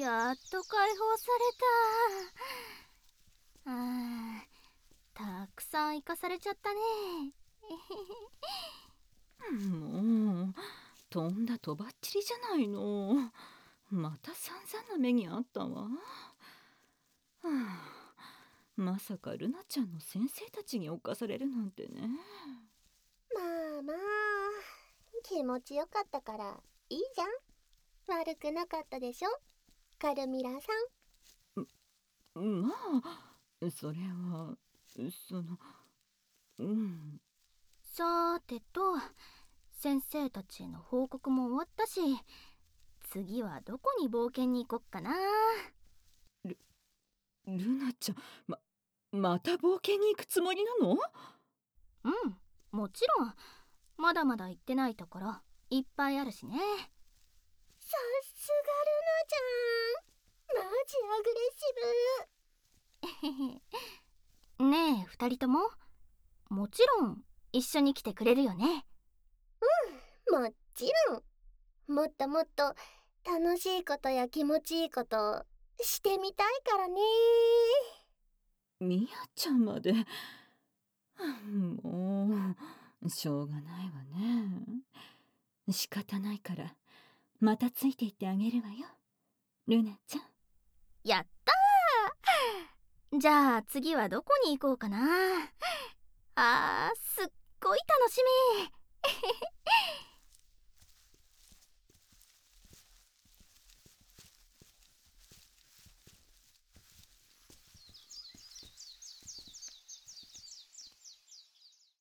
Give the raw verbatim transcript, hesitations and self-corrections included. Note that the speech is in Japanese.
やっと解放された。あー、たくさん生かされちゃったね。 もうとんだとばっちりじゃないの。また散々な目にあったわ。はあ、まさかルナちゃんの先生たちに侵されるなんてね。 まあまあ、気持ちよかったからいいじゃん。悪くなかったでしょ、カルミラさん。まあそれはそのうん。 さーてと、先生たちへの報告も終わったし、次はどこに冒険に行こっかな。 ルルナちゃん、ままた冒険に行くつもりなの？ うん、もちろん。まだまだ行ってないところいっぱいあるしね。 さすがルナちゃん、マジアグレッシブ。ねえ二人とも、もちろん一緒に来てくれるよね。 ブ。もちろん。もっともっと楽しいことや気持ちいいことしてみたいからね。 ミヤちゃんまで。もうしょうがないわね。仕方ないからまたついていってあげるわよ、ルナちゃん。 やったー。じゃあ次はどこに行こうかな。あー、すっごい楽しみ。